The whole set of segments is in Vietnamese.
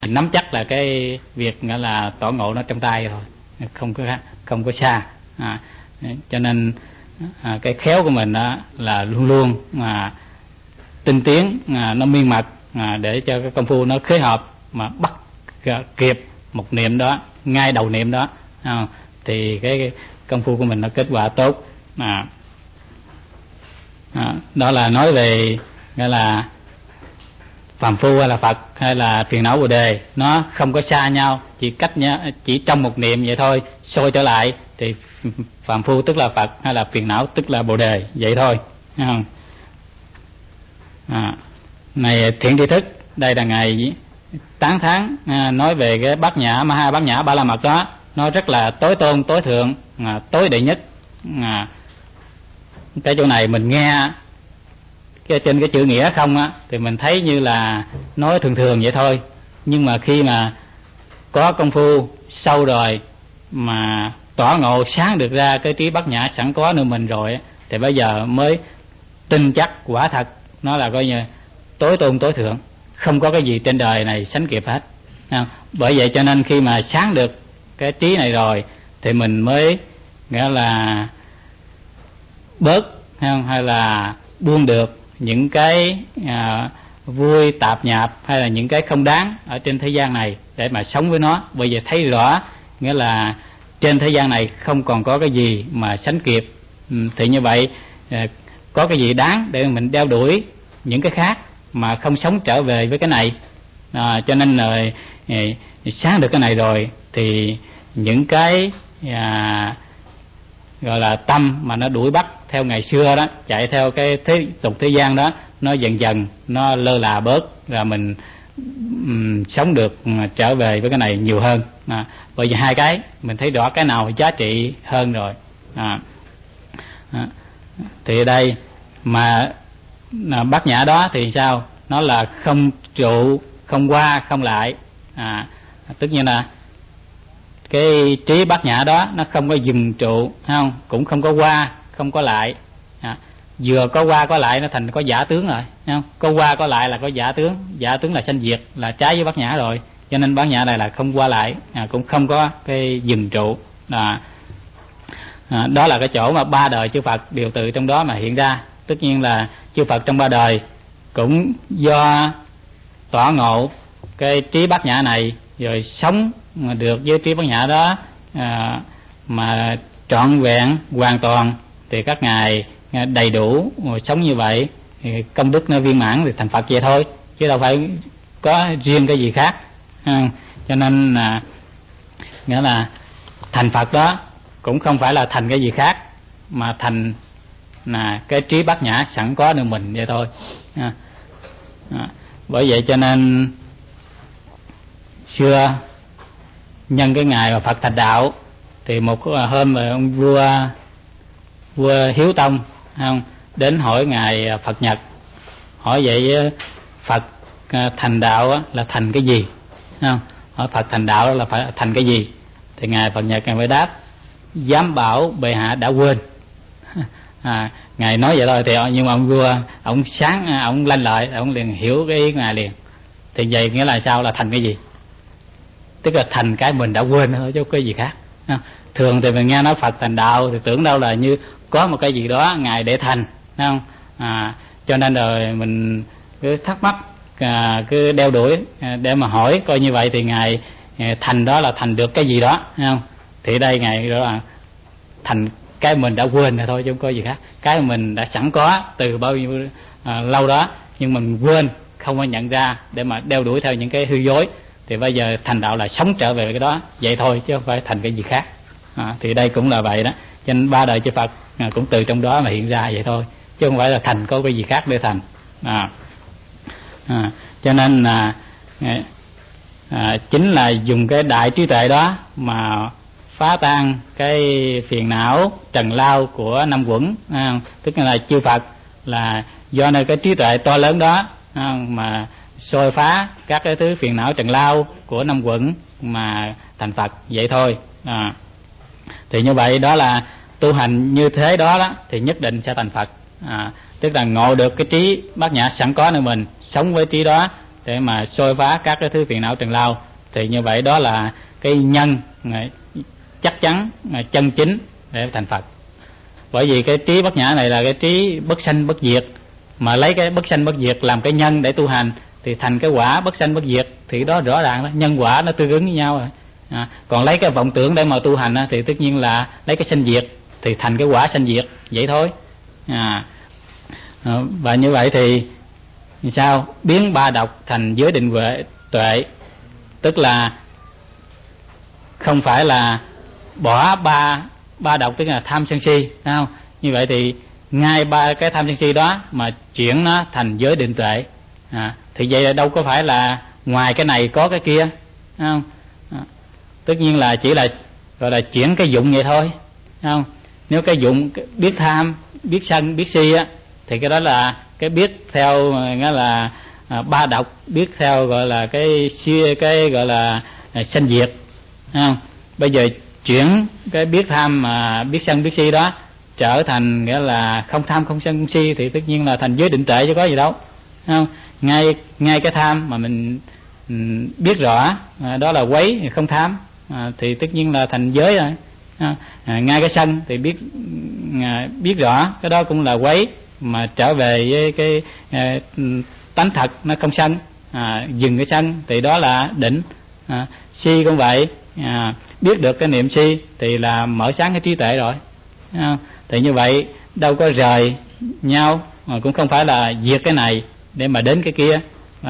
mình nắm chắc là cái việc nghĩa là tỏ ngộ nó trong tay rồi, không có xa. Cho nên cái khéo của mình đó là luôn luôn mà tinh tiến, nó miên mật, để cho cái công phu nó khế hợp mà bắt kịp một niệm đó ngay đầu niệm đó, thì cái công phu của mình nó kết quả tốt. Đó là nói về gọi là phàm phu hay là Phật hay là phiền não Bồ Đề, nó không có xa nhau, chỉ trong một niệm vậy thôi, soi trở lại thì phàm phu tức là Phật, hay là phiền não tức là Bồ Đề, vậy thôi, thấy không? Này thiện tri thức, đây là ngày tán thán nói về cái bát nhã Maha Bát Nhã Ba La Mật đó, nó rất là tối tôn, tối thượng, tối đệ nhất. Cái chỗ này mình nghe trên cái chữ nghĩa không á, thì mình thấy như là nói thường thường vậy thôi, nhưng mà khi mà có công phu sâu rồi mà tỏ ngộ sáng được ra cái trí bát nhã sẵn có nơi mình rồi, thì bây giờ mới tin chắc quả thật nó là coi như tối tôn tối thượng, không có cái gì trên đời này sánh kịp hết. Bởi vậy cho nên khi mà sáng được cái trí này rồi thì mình mới nghĩa là bớt hay là buông được những cái vui tạp nhạp hay là những cái không đáng ở trên thế gian này để mà sống với nó. Bởi vì thấy rõ nghĩa là trên thế gian này không còn có cái gì mà sánh kịp, thì như vậy có cái gì đáng để mình đeo đuổi những cái khác mà không sống trở về với cái này. Cho nên rồi sáng được cái này rồi thì những cái gọi là tâm mà nó đuổi bắt theo ngày xưa đó, chạy theo cái tục thế gian đó, nó dần dần nó lơ là bớt, rồi mình sống được trở về với cái này nhiều hơn. Bởi vì hai cái mình thấy rõ cái nào giá trị hơn rồi. Thì ở đây mà bát nhã đó thì sao? Nó là không trụ, không qua, không lại. Tức như là cái trí bát nhã đó nó không có dừng trụ, không, cũng không có qua, không có lại. Vừa có qua có lại nó thành có giả tướng rồi, không? Có qua có lại là có giả tướng là sanh diệt, là trái với bát nhã rồi. Cho nên bát nhã này là không qua lại, cũng không có cái dừng trụ. Đó là cái chỗ mà ba đời chư Phật đều từ trong đó mà hiện ra. Tất nhiên là chư Phật trong ba đời cũng do tỏ ngộ cái trí bát nhã này rồi sống được với trí bát nhã đó mà trọn vẹn hoàn toàn, thì các ngài đầy đủ sống như vậy thì công đức nó viên mãn thì thành Phật vậy thôi, chứ đâu phải có riêng cái gì khác. Cho nên nghĩa là thành Phật đó cũng không phải là thành cái gì khác, mà thành là cái trí bát nhã sẵn có nơi mình vậy thôi. Bởi vậy cho nên xưa nhân cái ngày mà Phật thành đạo thì một hôm mà ông vua Hiếu Tông đến hỏi ngài Phật Nhật, hỏi vậy Phật thành đạo là thành cái gì? Hỏi Phật thành đạo là phải thành cái gì? Thì ngài Phật Nhật ngài mới đáp: dám bảo bệ hạ đã quên. Ngài nói vậy thôi, thì nhưng mà ông vua ông sáng, ông lanh lợi, ông liền hiểu cái ý ngài liền. Thì vậy nghĩa là sao? Là thành cái gì? Tức là thành cái mình đã quên thôi, chứ cái gì khác. Thường thì mình nghe nói Phật thành đạo thì tưởng đâu là như có một cái gì đó ngài để thành, thấy không? Cho nên rồi mình cứ thắc mắc, cứ đeo đuổi để mà hỏi coi như vậy thì ngài thành đó là thành được cái gì đó, thấy không? Thì đây ngài đó là thành cái mình đã quên rồi thôi, chứ không có gì khác. Cái mình đã sẵn có từ bao nhiêu lâu đó, nhưng mình quên, không có nhận ra để mà đeo đuổi theo những cái hư dối, thì bây giờ thành đạo là sống trở về cái đó vậy thôi, chứ không phải thành cái gì khác. Thì đây cũng là vậy đó. Cho nên ba đời chư Phật cũng từ trong đó mà hiện ra vậy thôi, chứ không phải là thành có cái gì khác để thành. Cho nên chính là dùng cái đại trí tuệ đó mà phá tan cái phiền não trần lao của năm quẩn. Tức là chư Phật là do nơi cái trí tuệ to lớn đó mà xôi phá các cái thứ phiền não trần lao của năm quẩn mà thành Phật vậy thôi. Thì như vậy đó là tu hành như thế đó thì nhất định sẽ thành Phật. Tức là ngộ được cái trí bát nhã sẵn có nơi mình, sống với trí đó để mà xôi phá các cái thứ phiền não trần lao, thì như vậy đó là cái nhân chắc chắn chân chính để thành Phật. Bởi vì cái trí bát nhã này là cái trí bất sanh bất diệt, mà lấy cái bất sanh bất diệt làm cái nhân để tu hành thì thành cái quả bất sanh bất diệt, thì đó rõ ràng đó, nhân quả nó tương ứng với nhau rồi. Còn lấy cái vọng tưởng để mà tu hành thì tất nhiên là lấy cái sanh diệt thì thành cái quả sanh diệt vậy thôi. Và như vậy thì sao biến ba độc thành giới định tuệ, tức là không phải là bỏ ba độc, tức là tham sân si, thấy không? Như vậy thì ngay ba cái tham sân si đó mà chuyển nó thành giới định tuệ, thì vậy là đâu có phải là ngoài cái này có cái kia, thấy không? Tất nhiên là chỉ là gọi là chuyển cái dụng vậy thôi, thấy không? Nếu cái dụng biết tham, biết sân, biết si á, thì cái đó là cái biết theo nghĩa là ba độc, biết theo gọi là cái gọi là sanh diệt, thấy không? Bây giờ chuyển cái biết tham mà biết sân biết si đó trở thành nghĩa là không tham không sân không si, thì tất nhiên là thành giới định tuệ chứ có gì đâu, thấy không? Ngay cái tham mà mình biết rõ đó là quấy không tham, thì tất nhiên là thành giới rồi. Ngay cái sân thì biết rõ cái đó cũng là quấy, mà trở về với cái tánh thật nó không sân, dừng cái sân thì đó là định. Si cũng vậy, biết được cái niệm si thì là mở sáng cái trí tuệ rồi. Thì như vậy đâu có rời nhau, mà cũng không phải là diệt cái này để mà đến cái kia.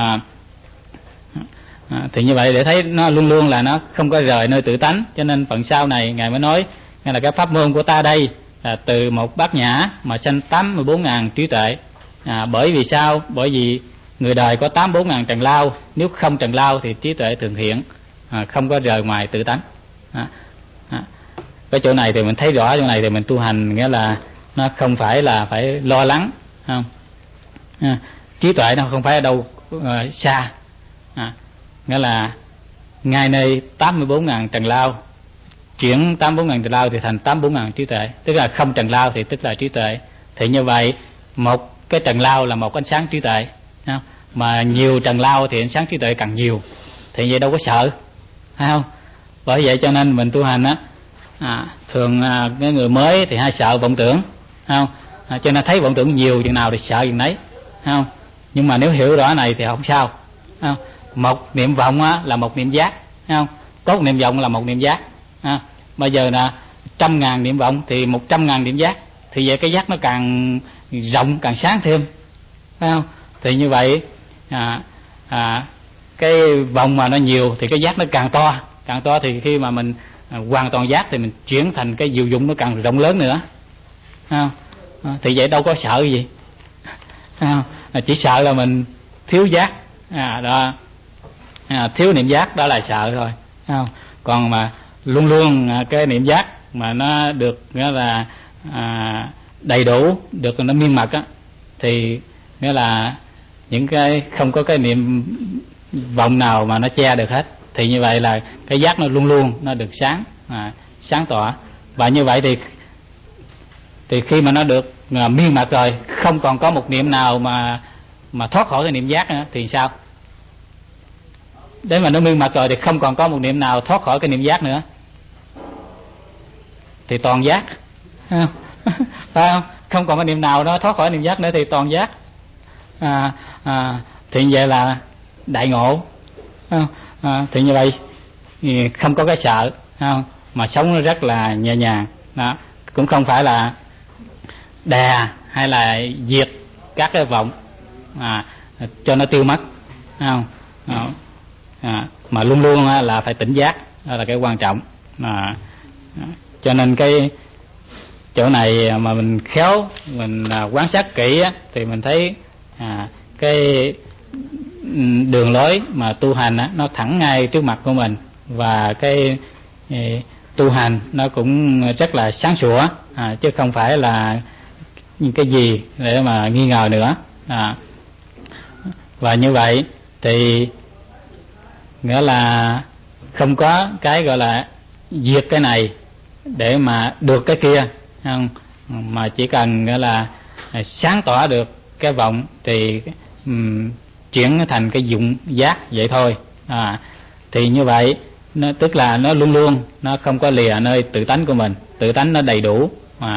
Thì như vậy để thấy nó luôn luôn là nó không có rời nơi tự tánh. Cho nên phần sau này Ngài mới nói là cái pháp môn của ta đây là từ một bát nhã mà sanh 84.000 trí tuệ. Bởi vì sao? Bởi vì người đời có 84.000 trần lao, nếu không trần lao thì trí tuệ thường hiện, không có rời ngoài tự tánh. Cái chỗ này thì mình thấy rõ, chỗ này thì mình tu hành nghĩa là nó không phải là phải lo lắng, không? Trí tuệ nó không phải ở đâu xa, nghĩa là ngay nơi 84.000 trần lao, chuyển 84.000 trần lao thì thành 84.000 trí tuệ, tức là không trần lao thì tức là trí tuệ. Thì như vậy một cái trần lao là một ánh sáng trí tuệ, không? Mà nhiều trần lao thì ánh sáng trí tuệ càng nhiều, thì vậy đâu có sợ, phải không? Bởi vậy cho nên mình tu hành thường cái người mới thì hay sợ vọng tưởng, không? Cho nên thấy vọng tưởng nhiều chừng nào thì sợ chừng nấy, không? Nhưng mà nếu hiểu rõ này thì không sao, không? Một niệm vọng là một niệm giác, không? Tốt niệm vọng là một niệm giác. Bây giờ là 100.000 niệm vọng thì 100.000 niệm giác, thì vậy cái giác nó càng rộng càng sáng thêm, phải không? Thì như vậy cái vọng mà nó nhiều thì cái giác nó càng to, thì khi mà mình hoàn toàn giác thì mình chuyển thành cái diệu dụng nó càng rộng lớn nữa, không? Thì vậy đâu có sợ gì, không? Chỉ sợ là mình thiếu giác, đó, thiếu niệm giác đó là sợ thôi, không? Còn mà luôn luôn cái niệm giác mà nó được nghĩa là đầy đủ, được nó miên mật á, thì nghĩa là những cái không có cái niệm vọng nào mà nó che được hết, thì như vậy là cái giác nó luôn luôn nó được sáng tỏ. Và như vậy thì khi mà nó được miên mật rồi, không còn có một niệm nào mà thoát khỏi cái niệm giác nữa thì sao? Để mà nó miên mật rồi thì không còn có một niệm nào thoát khỏi cái niệm giác nữa thì toàn giác, phải không? Không còn cái niệm nào nó thoát khỏi niệm giác nữa thì toàn giác. Thì như vậy là đại ngộ, thì như vậy thì không có cái sợ, không? Mà sống nó rất là nhẹ nhàng đó. Cũng không phải là đè hay là diệt các cái vọng cho nó tiêu mất, không? Mà luôn luôn là phải tỉnh giác, đó là cái quan trọng. Cho nên cái chỗ này mà mình khéo mình quan sát kỹ thì mình thấy cái đường lối mà tu hành nó thẳng ngay trước mặt của mình, và cái tu hành nó cũng rất là sáng sủa, chứ không phải là cái gì để mà nghi ngờ nữa. Và như vậy thì nghĩa là không có cái gọi là diệt cái này để mà được cái kia, không? Mà chỉ cần nghĩa là sáng tỏ được cái vọng thì chuyển thành cái dụng giác vậy thôi. Thì như vậy tức là nó luôn luôn nó không có lìa nơi tự tánh của mình, tự tánh nó đầy đủ.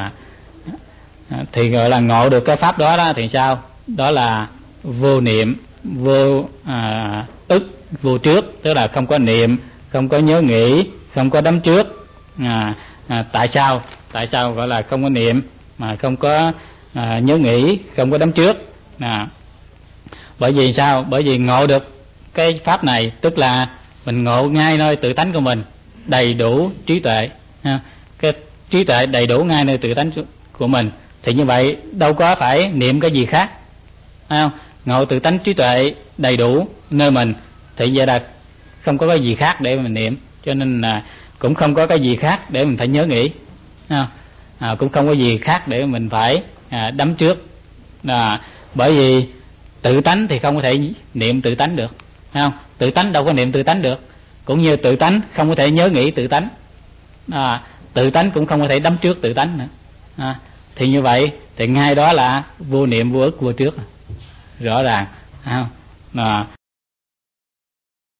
Thì gọi là ngộ được cái pháp đó thì sao? Đó là vô niệm, vô ức, vô trước, tức là không có niệm, không có nhớ nghĩ, không có đắm trước. Tại sao? Tại sao gọi là không có niệm mà không có nhớ nghĩ, không có đắm trước? Bởi vì sao? Bởi vì ngộ được cái pháp này tức là mình ngộ ngay nơi tự tánh của mình, đầy đủ trí tuệ. Cái trí tuệ đầy đủ ngay nơi tự tánh của mình, thì như vậy đâu có phải niệm cái gì khác, phải không? Ngộ tự tánh trí tuệ đầy đủ nơi mình thì vậy là không có cái gì khác để mình niệm, cho nên là cũng không có cái gì khác để mình phải nhớ nghĩ, cũng không có gì khác để mình phải đắm trước. Bởi vì tự tánh thì không có thể niệm tự tánh được, phải không? Tự tánh đâu có niệm tự tánh được, cũng như tự tánh không có thể nhớ nghĩ tự tánh, tự tánh cũng không có thể đắm trước tự tánh nữa. Thì như vậy thì ngay đó là vô niệm, vô ức, vô trước, rõ ràng, phải không?